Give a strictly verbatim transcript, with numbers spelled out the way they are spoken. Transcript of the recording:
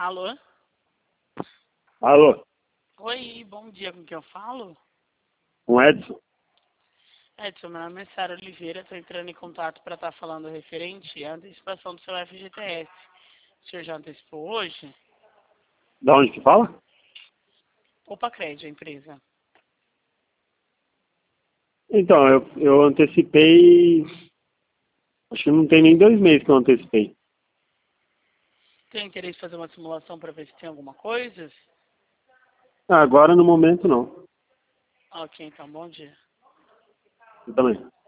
Alô? Alô, Oi, bom dia, com quem eu falo? com Edson? Edson, meu nome é Sara Oliveira, estou entrando em contato para estar falando referente à antecipação do seu F G T S. O senhor já antecipou hoje? Da onde que fala? Opa Crédito, a empresa. Então, eu, eu antecipei. Acho que não tem nem dois meses que eu antecipei. Tem interesse em fazer uma simulação para ver se tem alguma coisa? Ah, agora no momento não. Ok, então, bom dia. Eu também.